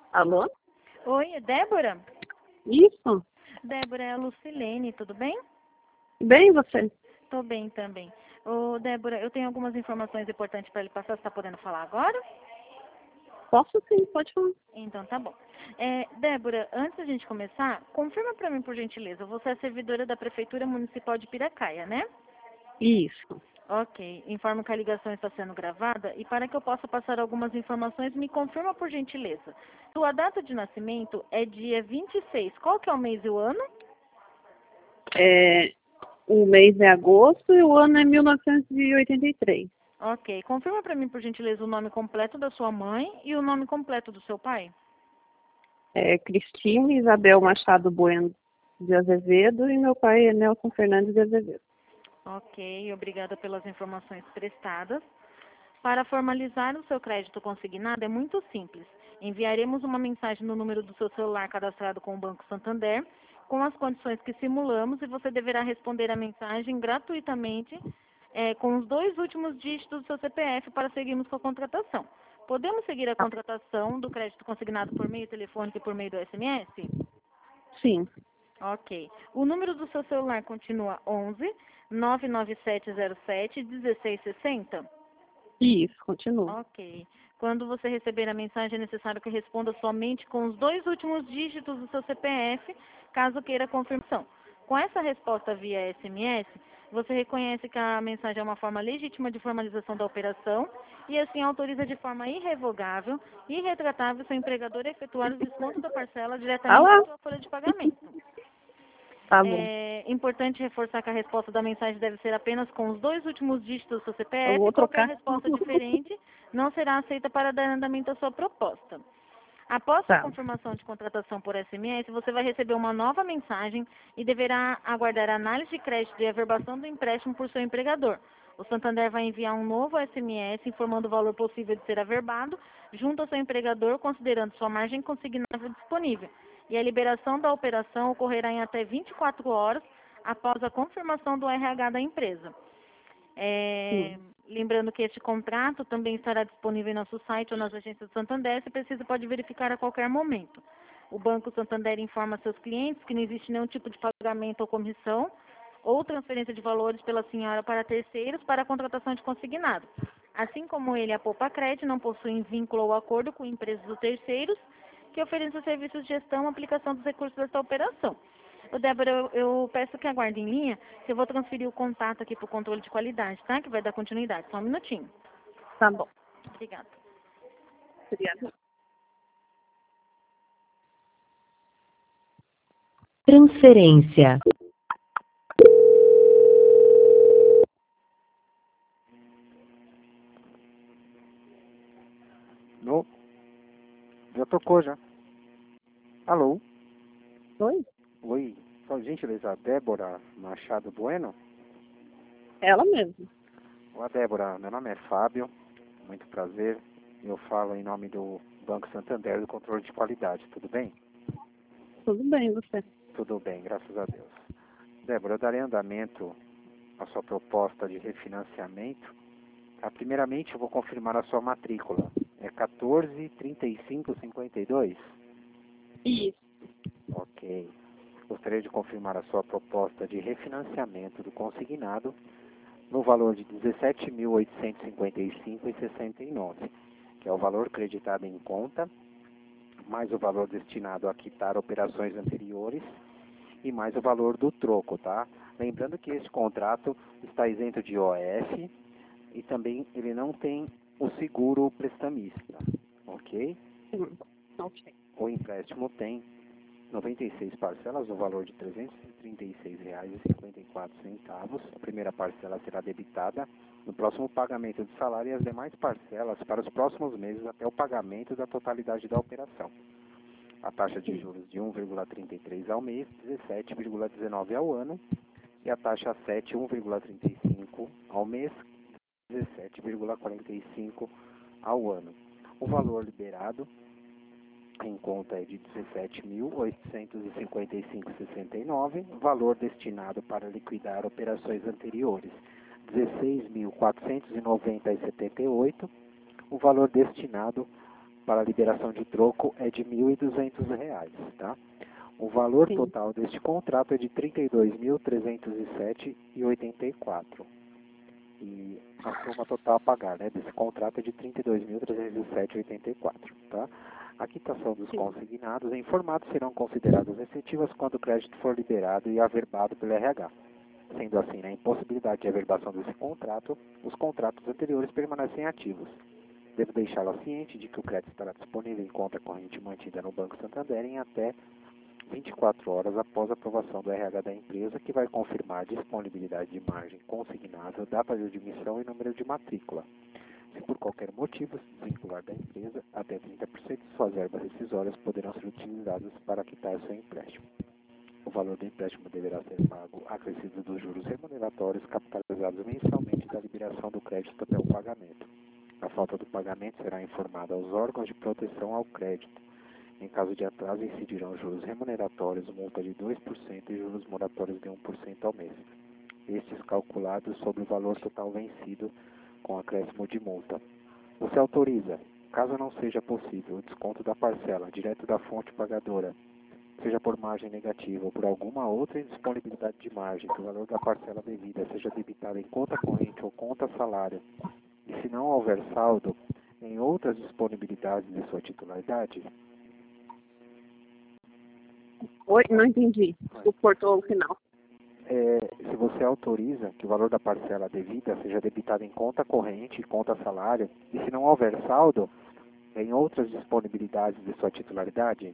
Alô? Oi, é Débora? Isso? Débora, é a Lucilene, tudo bem? Bem, você? Tô bem também. Ô, Débora, eu tenho algumas informações importantes para lhe passar. Você está podendo falar agora? Posso sim, pode falar. Então tá bom. Débora, antes da gente começar, confirma para mim, por gentileza. Você é servidora da Prefeitura Municipal de Piracaia, né? Isso. Ok. Informo que a ligação está sendo gravada e para que eu possa passar algumas informações, me confirma, por gentileza. Sua data de nascimento é dia 26. Qual que é o mês e o ano? O mês é agosto e o ano é 1983. Ok. Confirma para mim, por gentileza, o nome completo da sua mãe e o nome completo do seu pai. Cristina Isabel Machado Bueno de Azevedo e meu pai é Nelson Fernandes de Azevedo. Ok. Obrigada pelas informações prestadas. Para formalizar o seu crédito consignado é muito simples. Enviaremos uma mensagem no número do seu celular cadastrado com o Banco Santander, com as condições que simulamos, e você deverá responder a mensagem gratuitamente, com os 2 últimos dígitos do seu CPF para seguirmos com a contratação. Podemos seguir a contratação do crédito consignado por meio telefônico e por meio do SMS? Sim. Ok. O número do seu celular continua 11 99707 1660? Isso, continua. Ok. Quando você receber a mensagem, é necessário que responda somente com os 2 últimos dígitos do seu CPF, caso queira confirmação. Com essa resposta via SMS, você reconhece que a mensagem é uma forma legítima de formalização da operação e assim autoriza de forma irrevogável e irretratável seu empregador a efetuar os descontos da parcela Ah diretamente lá. na sua folha de pagamento. Tá bom. É importante reforçar que a resposta da mensagem deve ser apenas com os 2 últimos dígitos do seu Eu CPF, e vou qualquer trocar. resposta diferente não será aceita para dar andamento à sua proposta. Após sua Tá. confirmação de contratação por SMS, você vai receber uma nova mensagem e deverá aguardar a análise de crédito e averbação do empréstimo por seu empregador. O Santander vai enviar um novo SMS informando o valor possível de ser averbado junto ao seu empregador, considerando sua margem consignável disponível. E a liberação da operação ocorrerá em até 24 horas após a confirmação do RH da empresa. Sim. Lembrando que este contrato também estará disponível em nosso site ou nas agências do Santander, se precisa pode verificar a qualquer momento. O Banco Santander informa seus clientes que não existe nenhum tipo de pagamento ou comissão ou transferência de valores pela senhora para terceiros para a contratação de consignado. Assim como ele, a Poupa Cred não possuem vínculo ou acordo com empresas ou terceiros que ofereçam serviços de gestão e aplicação dos recursos desta operação. Ô, Débora, eu peço que aguarde em linha, que eu vou transferir o contato aqui para o controle de qualidade, tá? Que vai dar continuidade. Só um minutinho. Tá bom. Obrigada. Obrigada. Transferência. No, já tocou já. Alô? Oi? Oi, por gentileza, Débora Machado Bueno? Ela mesma. Olá, Débora, meu nome é Fábio, muito prazer. Eu falo em nome do Banco Santander do Controle de Qualidade, tudo bem? Tudo bem, você? Tudo bem, graças a Deus. Débora, eu darei andamento à sua proposta de refinanciamento. Primeiramente, eu vou confirmar a sua matrícula. É 143552? Isso. Ok. Gostaria de confirmar a sua proposta de refinanciamento do consignado no valor de R$ 17.855,69, que é o valor creditado em conta, mais o valor destinado a quitar operações anteriores e mais o valor do troco, tá? Lembrando que esse contrato está isento de OF e também ele não tem o seguro prestamista, ok? Ok. O empréstimo tem 96 parcelas no valor de R$ 336,54. A primeira parcela será debitada no próximo pagamento de salário e as demais parcelas para os próximos meses até o pagamento da totalidade da operação. A taxa de juros de 1,33 ao mês, 17,19 ao ano, e a taxa 7, 1,35 ao mês, 17,45 ao ano. O valor liberado em conta é de R$ 17.855,69, valor destinado para liquidar operações anteriores, R$ 16.490,78, o valor destinado para a liberação de troco é de R$ 1.200, tá? O valor Sim. total deste contrato é de R$ 32.307,84. E a soma total a pagar, né, desse contrato é de R$ 32.307,84, tá? A quitação dos consignados em formato serão consideradas efetivas quando o crédito for liberado e averbado pelo RH. Sendo assim, na impossibilidade de averbação desse contrato, os contratos anteriores permanecem ativos. Devo deixá-la ciente de que o crédito estará disponível em conta corrente mantida no Banco Santander em até 24 horas após a aprovação do RH da empresa, que vai confirmar a disponibilidade de margem consignável, data de admissão e número de matrícula. Se por qualquer motivo se desvincular da empresa, até 30% de suas verbas rescisórias poderão ser utilizadas para quitar seu empréstimo. O valor do empréstimo deverá ser pago acrescido dos juros remuneratórios capitalizados mensalmente da liberação do crédito até o pagamento. A falta do pagamento será informada aos órgãos de proteção ao crédito. Em caso de atraso, incidirão juros remuneratórios, multa de 2% e juros moratórios de 1% ao mês. Estes calculados sobre o valor total vencido com acréscimo de multa. Você autoriza, caso não seja possível, o desconto da parcela direto da fonte pagadora, seja por margem negativa ou por alguma outra indisponibilidade de margem, que o valor da parcela devida seja debitado em conta corrente ou conta salário, e se não houver saldo, em outras disponibilidades de sua titularidade. Oi, não entendi. Desculpa, cortou o final. Se você autoriza que o valor da parcela devida seja debitado em conta corrente, conta salário, e se não houver saldo, em outras disponibilidades de sua titularidade.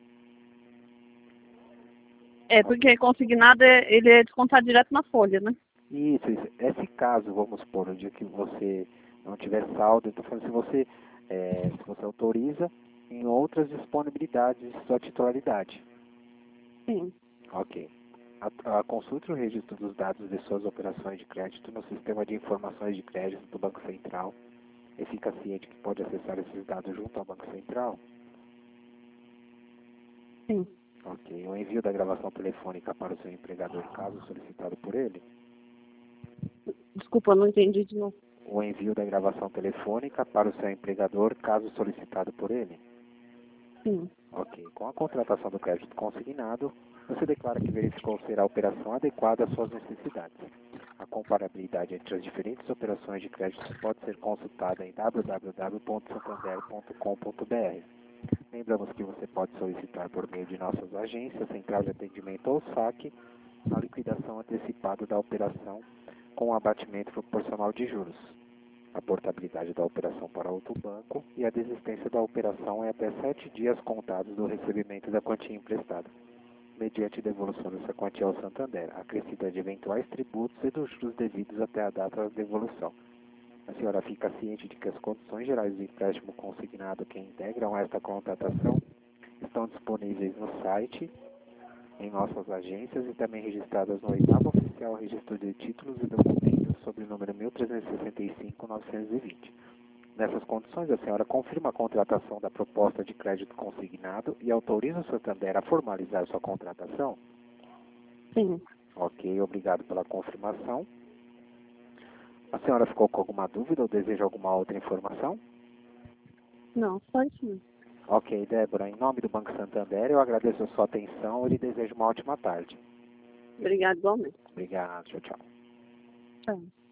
Porque consignado ele é descontado direto na folha, né? Isso. Esse caso, vamos supor, no dia que você não tiver saldo, então se você autoriza em outras disponibilidades de sua titularidade. Sim. Ok. Consulte o registro dos dados de suas operações de crédito no Sistema de Informações de Crédito do Banco Central e fica ciente que pode acessar esses dados junto ao Banco Central? Sim. Ok. O envio da gravação telefônica para o seu empregador, caso solicitado por ele? Desculpa, não entendi de novo. O envio da gravação telefônica para o seu empregador, caso solicitado por ele? Sim. Ok. Com a contratação do crédito consignado, você declara que verificou ser a operação adequada às suas necessidades. A comparabilidade entre as diferentes operações de crédito pode ser consultada em www.santander.com.br. Lembramos que você pode solicitar por meio de nossas agências, central de atendimento ou saque, a liquidação antecipada da operação com o abatimento proporcional de juros. A portabilidade da operação para outro banco e a desistência da operação é até 7 dias contados do recebimento da quantia emprestada, mediante devolução dessa quantia ao Santander, acrescida de eventuais tributos e dos juros devidos até a data da devolução. A senhora fica ciente de que as condições gerais do empréstimo consignado que integram esta contratação estão disponíveis no site, em nossas agências e também registradas no 8º Oficial Registro de Títulos e Documentos sob o número 1365-920. Nessas condições, a senhora confirma a contratação da proposta de crédito consignado e autoriza o Santander a formalizar sua contratação? Sim. Ok, obrigado pela confirmação. A senhora ficou com alguma dúvida ou deseja alguma outra informação? Não, só isso mesmo. Ok, Débora, em nome do Banco Santander, eu agradeço a sua atenção e lhe desejo uma ótima tarde. Obrigado igualmente. Obrigado, tchau, tchau. Tchau.